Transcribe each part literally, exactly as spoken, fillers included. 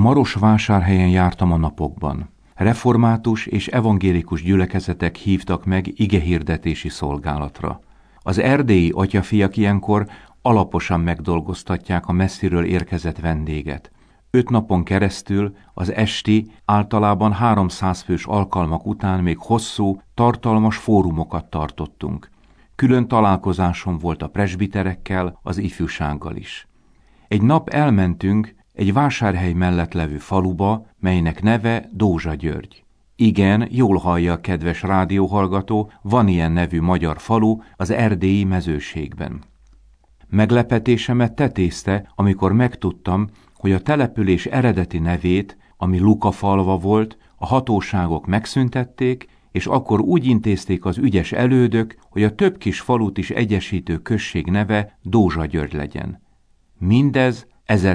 Marosvásárhelyen jártam a napokban. Református és evangélikus gyülekezetek hívtak meg igehirdetési szolgálatra. Az erdélyi atyafiak ilyenkor alaposan megdolgoztatják a messziről érkezett vendéget. Öt napon keresztül az esti, általában háromszáz fős alkalmak után még hosszú, tartalmas fórumokat tartottunk. Külön találkozásom volt a presbiterekkel, az ifjúsággal is. Egy nap elmentünk egy Vásárhely mellett levő faluba, melynek neve Dózsa-György. Igen, jól hallja a kedves rádióhallgató, van ilyen nevű magyar falu az erdélyi mezőségben. Meglepetésemet tetézte, amikor megtudtam, hogy a település eredeti nevét, ami Lukafalva volt, a hatóságok megszüntették, és akkor úgy intézték az ügyes elődök, hogy a több kis falut is egyesítő község neve Dózsa-György legyen. Mindez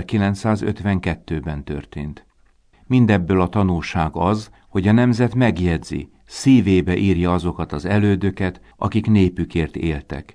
ezerkilencszázötvenkettőben történt. Mindebből a tanulság az, hogy a nemzet megjegyzi, szívébe írja azokat az elődöket, akik népükért éltek.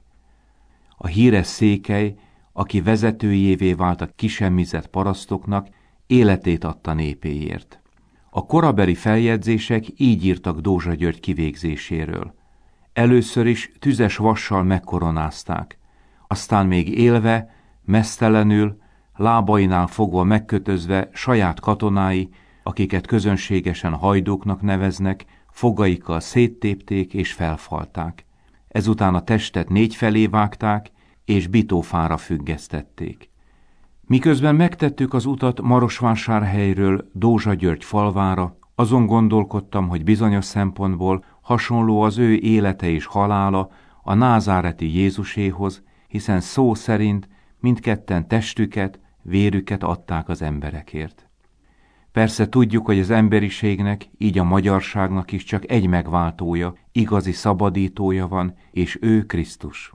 A híres Székely, aki vezetőjévé vált a kisemmizett parasztoknak, életét adta népéért. A korabeli feljegyzések így írtak Dózsa-György kivégzéséről. Először is tüzes vassal megkoronázták, aztán még élve, meztelenül, lábainál fogva megkötözve saját katonái, akiket közönségesen hajdúknak neveznek, fogaikkal széttépték és felfalták. Ezután a testet négy felé vágták, és bitófára függesztették. Miközben megtettük az utat Marosvásárhelyről Dózsa-György falvára, azon gondolkodtam, hogy bizonyos szempontból hasonló az ő élete és halála a názáreti Jézuséhoz, hiszen szó szerint mindketten testüket, vérüket adták az emberekért. Persze tudjuk, hogy az emberiségnek, így a magyarságnak is csak egy megváltója, igazi szabadítója van, és ő Krisztus.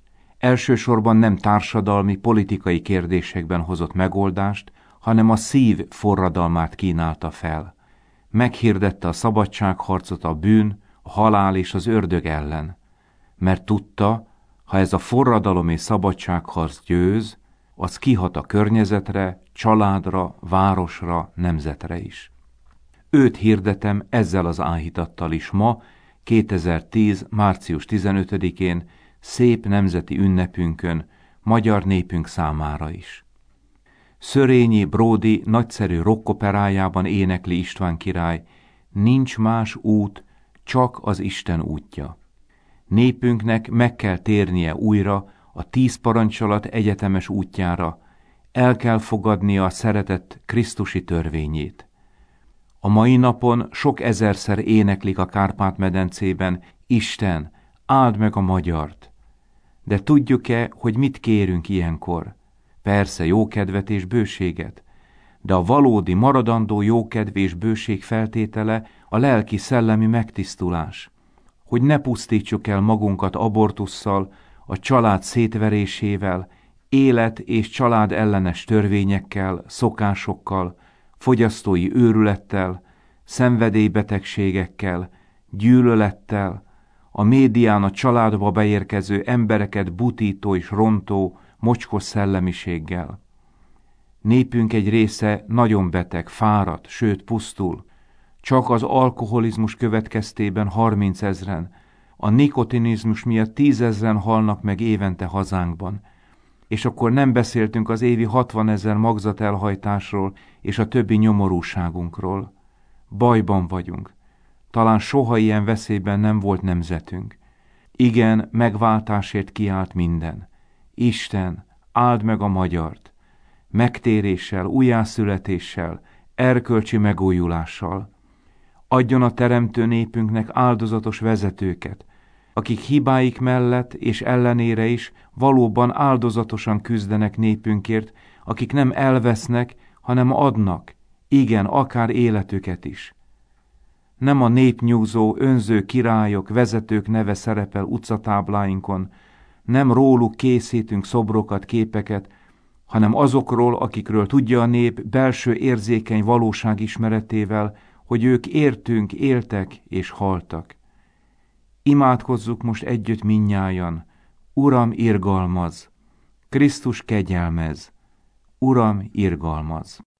Elsősorban nem társadalmi, politikai kérdésekben hozott megoldást, hanem a szív forradalmát kínálta fel. Meghirdette a szabadságharcot a bűn, a halál és az ördög ellen, mert tudta, ha ez a forradalom és szabadságharc győz, az kihat a környezetre, családra, városra, nemzetre is. Őt hirdetem ezzel az áhítattal is ma, kétezer-tíz. március tizenötödikén, szép nemzeti ünnepünkön, magyar népünk számára is. Szörényi Bródi nagyszerű rockoperájában énekli István király, nincs más út, csak az Isten útja. Népünknek meg kell térnie újra a tíz parancsolat egyetemes útjára, el kell fogadnia a szeretett krisztusi törvényét. A mai napon sok ezerszer éneklik a Kárpát-medencében, Isten, áld meg a magyart. De tudjuk-e, hogy mit kérünk ilyenkor? Persze jókedvet és bőséget, de a valódi maradandó jókedv és bőség feltétele a lelki-szellemi megtisztulás. Hogy ne pusztítsuk el magunkat abortusszal, a család szétverésével, élet és család ellenes törvényekkel, szokásokkal, fogyasztói őrülettel, szenvedélybetegségekkel, gyűlölettel, a médián a családba beérkező embereket butító és rontó, mocskos szellemiséggel. Népünk egy része nagyon beteg, fáradt, sőt pusztul. Csak az alkoholizmus következtében harmincezren, a nikotinizmus miatt tízezren halnak meg évente hazánkban, és akkor nem beszéltünk az évi hatvanezer magzatelhajtásról és a többi nyomorúságunkról. Bajban vagyunk. Talán soha ilyen veszélyben nem volt nemzetünk. Igen, megváltásért kiállt minden. Isten, áld meg a magyart. Megtéréssel, újjászületéssel, erkölcsi megújulással. Adjon a teremtő népünknek áldozatos vezetőket, akik hibáik mellett és ellenére is valóban áldozatosan küzdenek népünkért, akik nem elvesznek, hanem adnak, igen, akár életüket is. Nem a népnyúzó, önző királyok, vezetők neve szerepel utcatábláinkon, nem róluk készítünk szobrokat, képeket, hanem azokról, akikről tudja a nép belső érzékeny valóság ismeretével, hogy ők értünk, éltek és haltak. Imádkozzuk most együtt mindnyájan, Uram, irgalmaz, Krisztus kegyelmez, Uram, irgalmaz.